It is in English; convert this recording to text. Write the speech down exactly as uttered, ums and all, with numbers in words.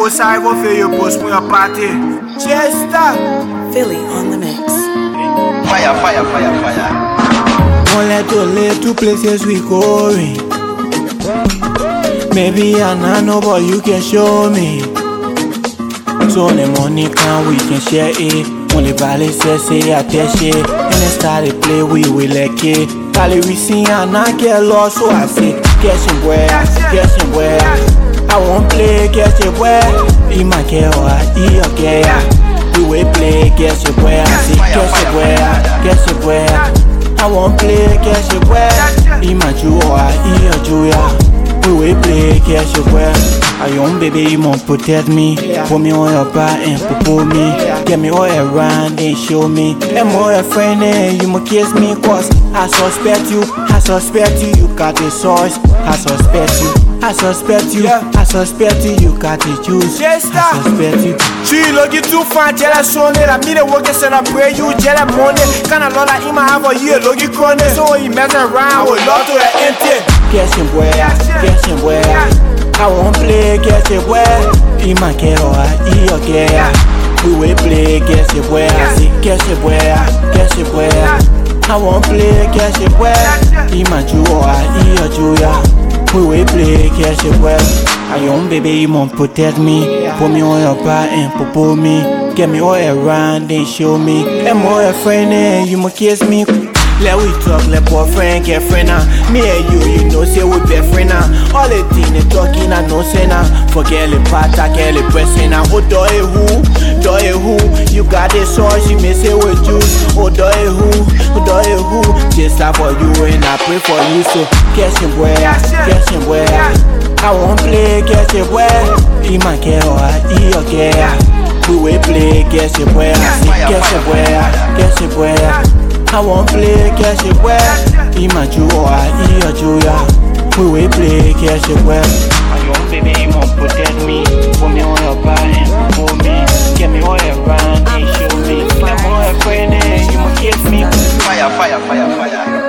post, I will feel you post for your party. Chester Philly on the mix. Fire, fire, fire, fire. One let to live two places we going. Maybe I not know, but you can show me. So the money can we can share it. Only valley say say I tell shit. And then start to play we will like it. Kali we see and I get lost, so I say catch him where, catch him where. I won't play catch him where. He might care or he okay. We will play catch him where. I say catch him where, catch him where. I won't play catch him where. He might you or he or Julia. We will play catch him where. A young baby, you must protect me. Put me on your back and pull me. Get me all around and show me. And more a friend and you must kiss me. Cause I suspect you, I suspect you, you got the sauce. I suspect you, I suspect you, I suspect you, you got the juice. I suspect you. She looking too fine, tell her son. I mean the work and I pray you, tell her money. Can I lola in my have a year, looking corner. So he mess around with love to the empty. Catch him where, catch him where. I won't play catch it where. He might care or he okay. We will play catch it where. I say catch it where, catch it where. I won't play catch it where. He might you or he or Julia. We will play catch it where. A young baby, you must protect me. Put me on your back and pull me. Get me all around and show me. And more a friend and you must kiss me. Let we talk, let boyfriend, girlfriend now. Me and you, you know, say we be friend now. All the things they talking, I know say now. Forget the part, I get the pressing now. Oh, do it who, do it who. You got the sauce, you may say with you. Oh, do it who, do it who. Just like for you and I pray for you. So, catch him where, catch him where. I won't play, catch him where. He might care or he okay. We will play, catch him where. Catch him where, catch him where. I won't play catch it where. He might you or he or Julia. We will play catch it where. A young baby, you must protect me. Put me on your back and pull me. Get me all around and show me. I'm more afraid that you must kiss me. Fire, fire, fire, fire.